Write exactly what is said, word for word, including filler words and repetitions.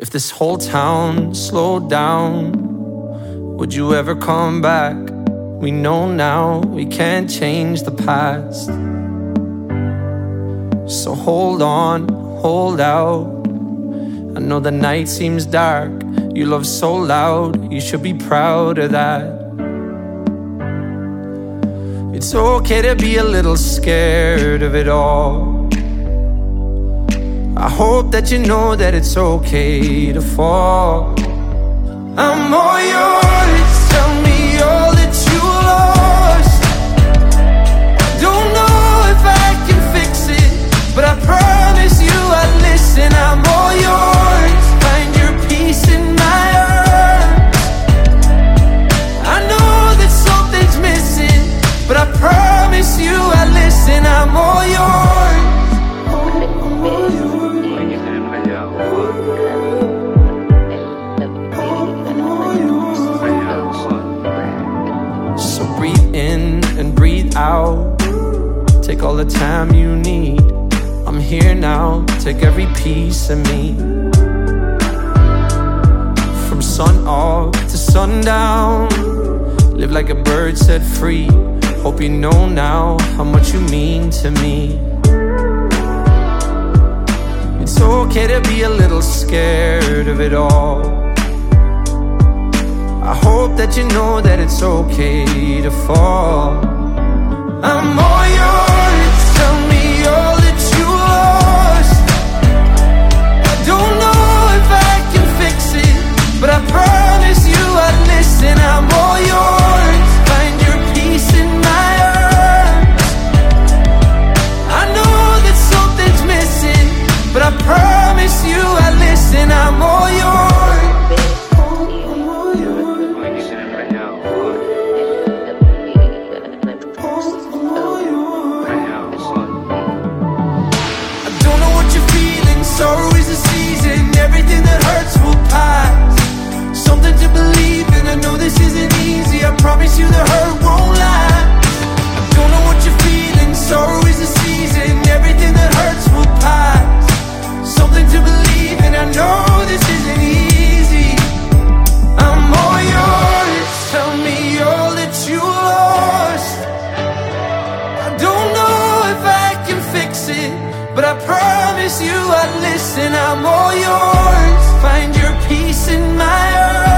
If this whole town slowed down, would you ever come back? We know now we can't change the past. So hold on, hold out. I know the night seems dark, you love so loud, you should be proud of that. It's okay to be a little scared of it all. I hope that you know that it's okay to fall. I'm all yours, tell me all that you lost. I don't know if I can fix it, but I promise you I'd listen. I'm all yours, find your peace in my arms. I know that something's missing, but I promise you I'd listen. I'm all yours. So breathe in and breathe out. Take all the time you need. I'm here now, take every piece of me. From sun up to sundown, live like a bird set free. Hope you know now how much you mean to me. It's okay to be a little scared of it all. I hope that you know that it's okay to fall. I'm all yours, tell me all that you lost. I don't know if I can fix it, but I promise you I'd listen. I'm all yours, find your peace in my arms. I know that something's missing, but I promise you I'd listen. I'm all yours. Sorrow is a season, everything that hurts will pass. Something to believe in, I know this isn't easy. I promise you the hurt won't last. I don't know what you're feeling, sorrow is a season, everything that hurts will pass. Something to believe in, I know this isn't easy. I'm all yours, tell me all that you lost. I don't know if I can fix it, but I promise you I'd listen. I'm all yours, find your peace in my arms.